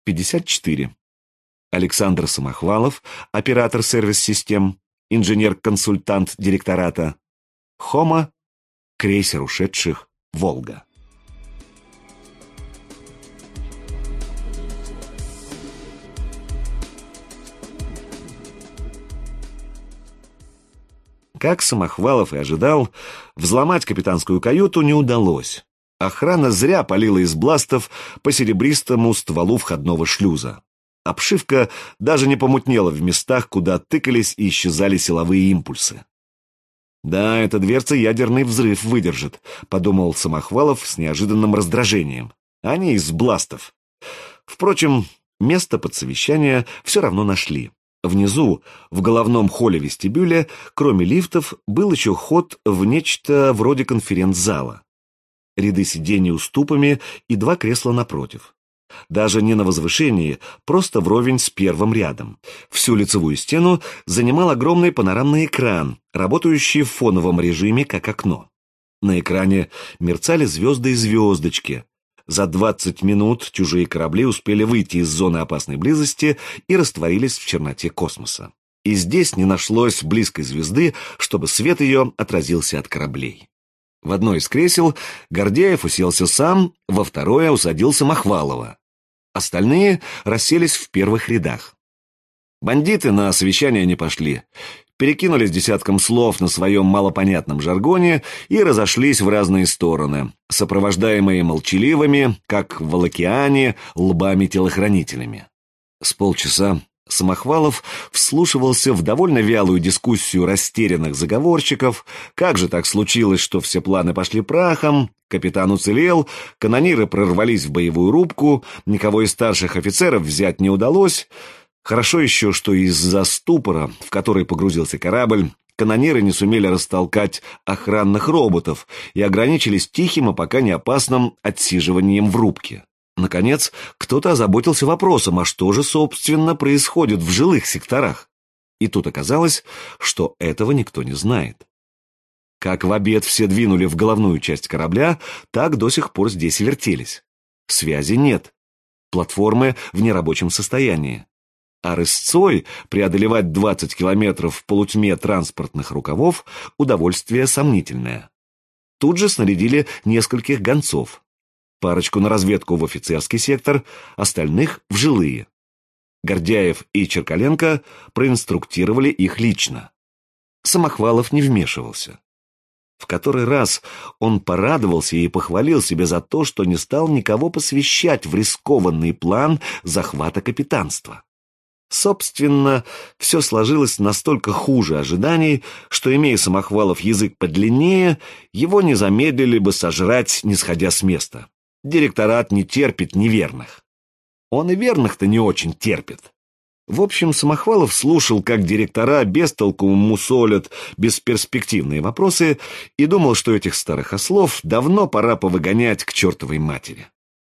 54. Александр Самохвалов, оператор сервис-систем, инженер-консультант директората. Хома, крейсер ушедших «Волга». Как Самохвалов и ожидал, взломать капитанскую каюту не удалось. Охрана зря палила из бластов по серебристому стволу входного шлюза. Обшивка даже не помутнела в местах, куда тыкались и исчезали силовые импульсы. «Да, эта дверца ядерный взрыв выдержит», — подумал Самохвалов с неожиданным раздражением. «Они из бластов». Впрочем, место под совещание все равно нашли. Внизу, в головном холле вестибюля, кроме лифтов, был еще ход в нечто вроде конференц-зала. Ряды сидений уступами и 2 кресла напротив. Даже не на возвышении, просто вровень с первым рядом. Всю лицевую стену занимал огромный панорамный экран, работающий в фоновом режиме, как окно. На экране мерцали звезды и звездочки. За 20 минут чужие корабли успели выйти из зоны опасной близости и растворились в черноте космоса. И здесь не нашлось близкой звезды, чтобы свет ее отразился от кораблей. В одно из кресел Гордеев уселся сам, во второе усадил Самохвалова. Остальные расселись в первых рядах. Бандиты на совещание не пошли, перекинулись десятком слов на своем малопонятном жаргоне и разошлись в разные стороны, сопровождаемые молчаливыми, как в Волокеане, лбами-телохранителями. С полчаса Самохвалов вслушивался в довольно вялую дискуссию растерянных заговорщиков. Как же так случилось, что все планы пошли прахом, капитан уцелел, канониры прорвались в боевую рубку, никого из старших офицеров взять не удалось. Хорошо еще, что из-за ступора, в который погрузился корабль, канониры не сумели растолкать охранных роботов и ограничились тихим и пока не опасным отсиживанием в рубке. Наконец, кто-то озаботился вопросом, а что же, собственно, происходит в жилых секторах? И тут оказалось, что этого никто не знает. Как в обед все двинули в головную часть корабля, так до сих пор здесь и вертелись. Связи нет. Платформы в нерабочем состоянии. А рысцой преодолевать 20 километров в полутьме транспортных рукавов – удовольствие сомнительное. Тут же снарядили нескольких гонцов. Парочку на разведку в офицерский сектор, остальных – в жилые. Гордяев и Черкаленко проинструктировали их лично. Самохвалов не вмешивался. В который раз он порадовался и похвалил себя за то, что не стал никого посвящать в рискованный план захвата капитанства. Собственно, все сложилось настолько хуже ожиданий, что, имея Самохвалов язык подлиннее, его не замедлили бы сожрать, не сходя с места. Директорат не терпит неверных. Он и верных-то не очень терпит. В общем, Самохвалов слушал, как директора бестолку мусолят бесперспективные вопросы, и думал, что этих старых ослов давно пора повыгонять к чертовой матери.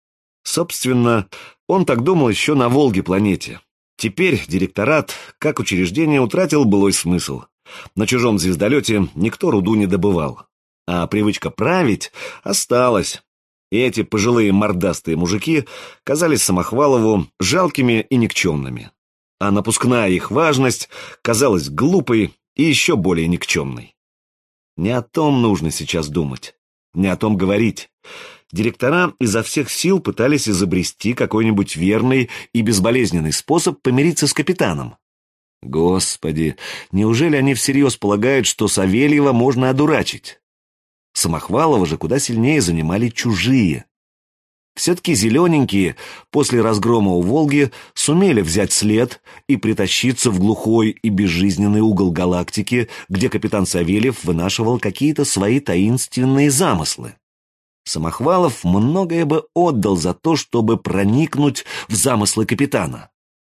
Собственно, он так думал еще на Волге-планете. Теперь директорат, как учреждение, утратил былой смысл. На чужом звездолете никто руду не добывал. А привычка править осталась. И эти пожилые мордастые мужики казались Самохвалову жалкими и никчемными. А напускная их важность казалась глупой и еще более никчемной. Не о том нужно сейчас думать, не о том говорить. Директора изо всех сил пытались изобрести какой-нибудь верный и безболезненный способ помириться с капитаном. Господи, неужели они всерьез полагают, что Савельева можно одурачить? Самохвалова же куда сильнее занимали чужие. Все-таки зелененькие после разгрома у Волги сумели взять след и притащиться в глухой и безжизненный угол галактики, где капитан Савельев вынашивал какие-то свои таинственные замыслы. Самохвалов многое бы отдал за то, чтобы проникнуть в замыслы капитана.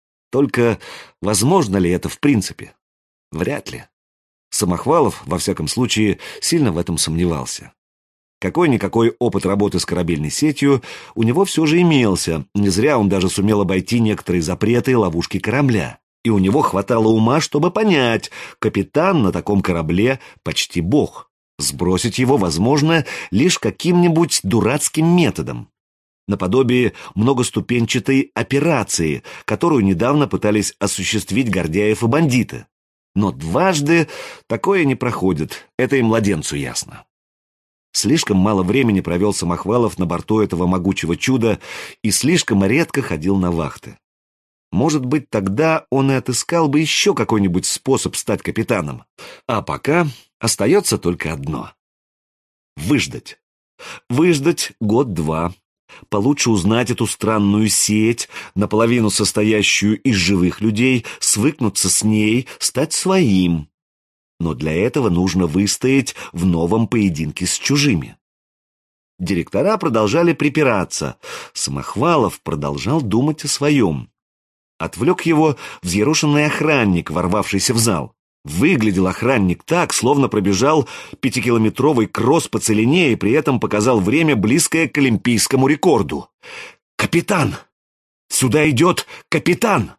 Только возможно ли это в принципе? Вряд ли. Самохвалов, во всяком случае, сильно в этом сомневался. Какой-никакой опыт работы с корабельной сетью у него все же имелся, не зря он даже сумел обойти некоторые запреты и ловушки корабля. И у него хватало ума, чтобы понять, капитан на таком корабле почти бог. Сбросить его возможно лишь каким-нибудь дурацким методом. наподобие многоступенчатой операции, которую недавно пытались осуществить Гордяев и бандиты. Но дважды такое не проходит, это и младенцу ясно. Слишком мало времени провел Самохвалов на борту этого могучего чуда и слишком редко ходил на вахты. Может быть, тогда он и отыскал бы еще какой-нибудь способ стать капитаном. А пока остается только одно — выждать. Выждать год-два, получше узнать эту странную сеть, наполовину состоящую из живых людей, свыкнуться с ней, стать своим. Но для этого нужно выстоять в новом поединке с чужими. Директора продолжали припираться. Самохвалов продолжал думать о своем. Отвлек его взъерошенный охранник, ворвавшийся в зал. Выглядел охранник так, словно пробежал 5-километровый кросс по целине и при этом показал время, близкое к олимпийскому рекорду. «Капитан! Сюда идет капитан!»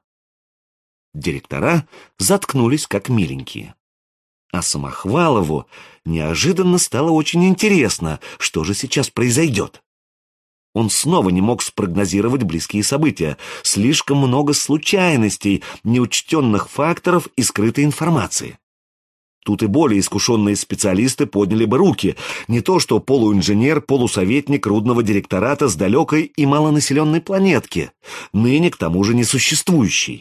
Директора заткнулись, как миленькие. А Самохвалову неожиданно стало очень интересно, что же сейчас произойдет. Он снова не мог спрогнозировать близкие события. Слишком много случайностей, неучтенных факторов и скрытой информации. Тут и более искушенные специалисты подняли бы руки. Не то что полуинженер, полусоветник рудного директората с далекой и малонаселенной планетки, ныне к тому же несуществующей.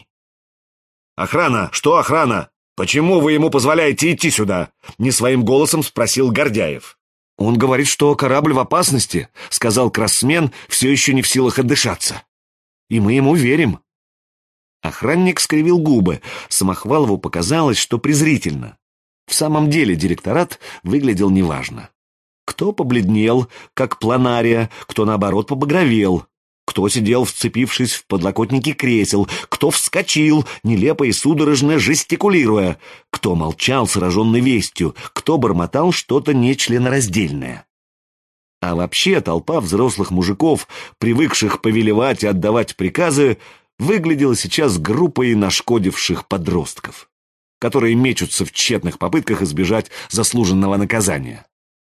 «Охрана! Что охрана? Почему вы ему позволяете идти сюда?» — не своим голосом спросил Гордяев. «Он говорит, что корабль в опасности», — сказал Красмен, все еще не в силах отдышаться. «И мы ему верим». Охранник скривил губы. Самохвалову показалось, что презрительно. В самом деле директорат выглядел неважно. Кто побледнел, как планария, кто, наоборот, побагровел. Кто сидел, вцепившись в подлокотники кресел, кто вскочил, нелепо и судорожно жестикулируя, кто молчал, сраженный вестью, кто бормотал что-то нечленораздельное. А вообще толпа взрослых мужиков, привыкших повелевать и отдавать приказы, выглядела сейчас группой нашкодивших подростков, которые мечутся в тщетных попытках избежать заслуженного наказания.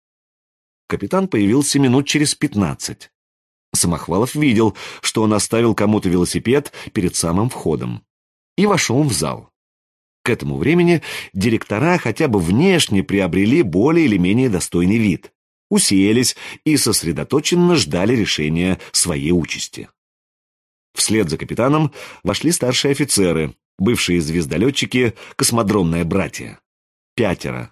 Капитан появился минут через 15. Самохвалов видел, что он оставил кому-то велосипед перед самым входом, и вошел в зал. К этому времени директора хотя бы внешне приобрели более или менее достойный вид, уселись и сосредоточенно ждали решения своей участи. Вслед за капитаном вошли старшие офицеры, бывшие звездолетчики, космодромное братья. 5.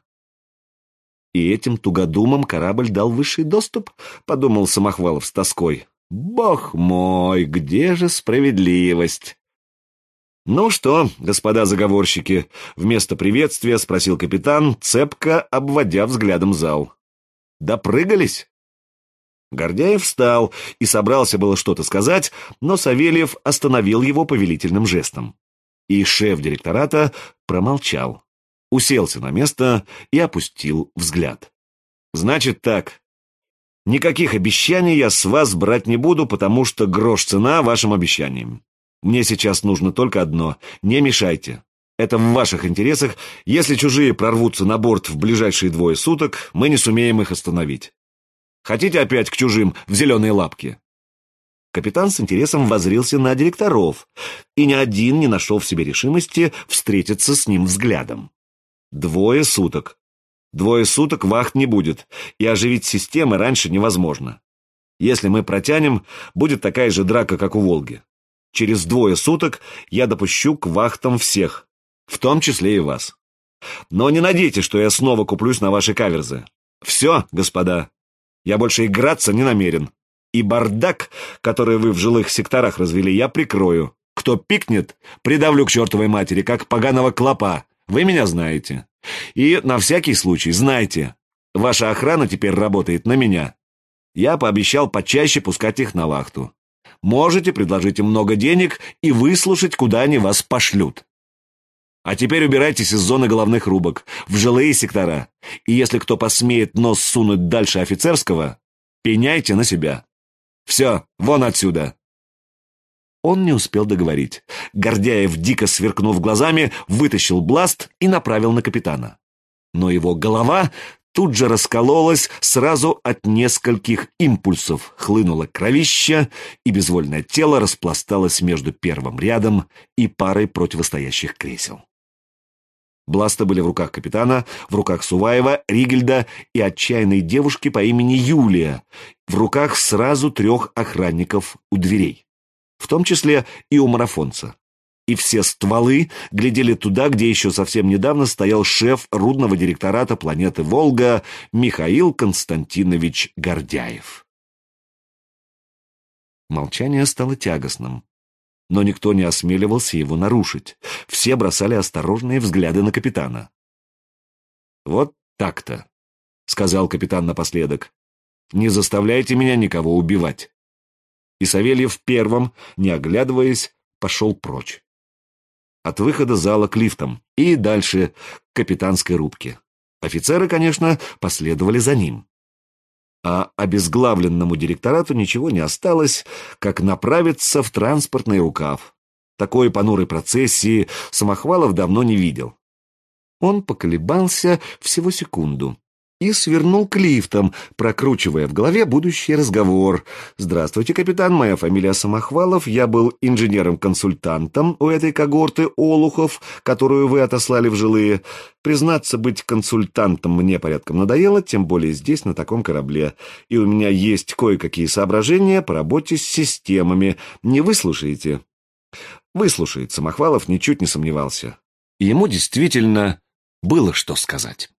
«И этим тугодумам корабль дал высший доступ?» — подумал Самохвалов с тоской. «Бог мой, где же справедливость?» «Ну что, господа заговорщики?» — вместо приветствия спросил капитан, цепко обводя взглядом зал. «Допрыгались?» Гордяев встал и собрался было что-то сказать, но Савельев остановил его повелительным жестом. И шеф директората промолчал, уселся на место и опустил взгляд. «Значит так. Никаких обещаний я с вас брать не буду, потому что грош цена вашим обещаниям. Мне сейчас нужно только одно — не мешайте. Это в ваших интересах. Если чужие прорвутся на борт в ближайшие 2 суток, мы не сумеем их остановить. Хотите опять к чужим в зеленые лапки?» Капитан с интересом воззрился на директоров, и ни один не нашел в себе решимости встретиться с ним взглядом. 2 суток. 2 суток вахт не будет, и оживить системы раньше невозможно. Если мы протянем, будет такая же драка, как у «Волги». Через 2 суток я допущу к вахтам всех, в том числе и вас. Но не надейтесь, что я снова куплюсь на ваши каверзы. Все, господа, я больше играться не намерен. И бардак, который вы в жилых секторах развели, я прикрою. Кто пикнет, придавлю к чертовой матери, как поганого клопа. Вы меня знаете. И на всякий случай знайте, ваша охрана теперь работает на меня. Я пообещал почаще пускать их на вахту. Можете предложить им много денег и выслушать, куда они вас пошлют. А теперь убирайтесь из зоны головных рубок, в жилые сектора. И если кто посмеет нос сунуть дальше офицерского, пеняйте на себя. Все, вон отсюда!» Он не успел договорить. Гордяев, дико сверкнув глазами, вытащил бласт и направил на капитана. Но его голова тут же раскололась сразу от нескольких импульсов, хлынуло кровища, и безвольное тело распласталось между первым рядом и парой противостоящих кресел. Бласты были в руках капитана, в руках Суваева, Ригельда и отчаянной девушки по имени Юлия, в руках сразу 3 охранников у дверей, в том числе и у марафонца. И все стволы глядели туда, где еще совсем недавно стоял шеф рудного директората планеты Волга Михаил Константинович Гордяев. Молчание стало тягостным, но никто не осмеливался его нарушить. Все бросали осторожные взгляды на капитана. «Вот так-то», — сказал капитан напоследок. «Не заставляйте меня никого убивать». И Савельев первым, не оглядываясь, пошел прочь. От выхода зала к лифтам и дальше к капитанской рубке. Офицеры, конечно, последовали за ним. А обезглавленному директорату ничего не осталось, как направиться в транспортный рукав. Такой понурой процессии Самохвалов давно не видел. Он поколебался всего секунду и свернул к лифтам, прокручивая в голове будущий разговор. «Здравствуйте, капитан, моя фамилия Самохвалов, я был инженером-консультантом у этой когорты олухов, которую вы отослали в жилые. Признаться, быть консультантом мне порядком надоело, тем более здесь, на таком корабле, и у меня есть кое-какие соображения по работе с системами. Не выслушаете?» Выслушает, Самохвалов ничуть не сомневался. Ему действительно было что сказать.